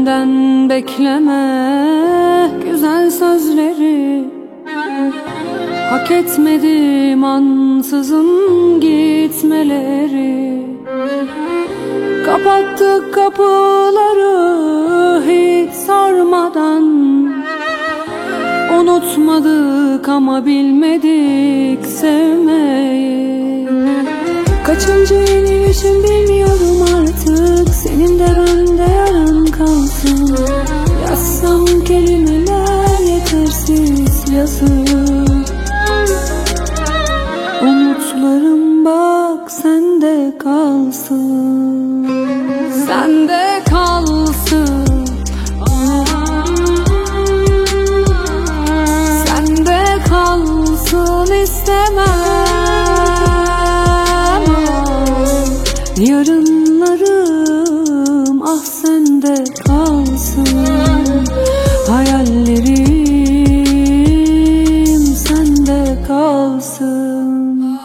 Benden bekleme güzel sözleri, hak etmedim ansızın gitmeleri. Kapattık kapıları hiç sormadan, unutmadık ama bilmedik sevmeyi. Kaçıncı inişim bilmiyorum artık, senin de bende yaran kalsın. Yazsam kelimeler yetersiz yazık. Umutlarım bak sende kalsın, sende kalsın. Sende kalsın istemem. Yarınlarım ah sende kalsın. Hayallerim sende kalsın.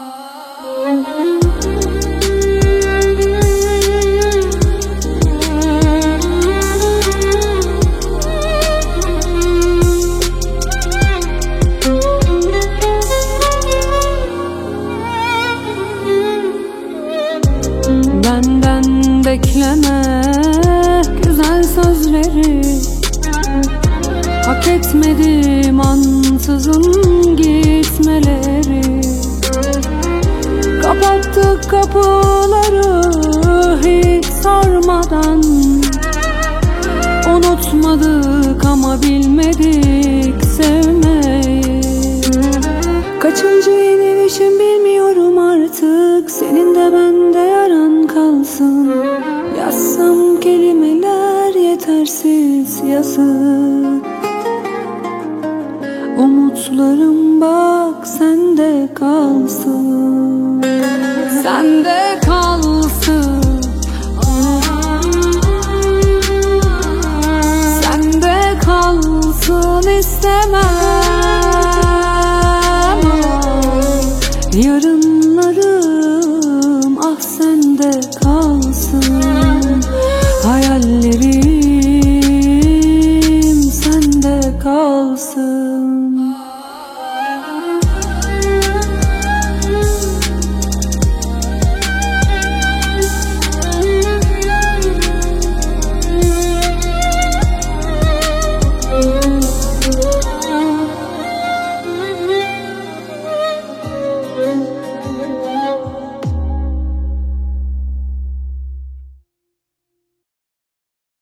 Benden bekleme güzel sözleri, hak etmedim ansızın gitmeleri. Kapattık kapıları hiç sormadan, unutmadık ama bilmedik sevmeyi. Kaçıncı inişim bilmiyorum artık, senin de bende yaran kalsın. Yazsam kelimeler yetersiz yazık. Umutlarım bak sende kalsın, sende kalsın. Sende kalsın istemem. Yarınlarım ah sende kalsın. Hayallerim sende kalsın.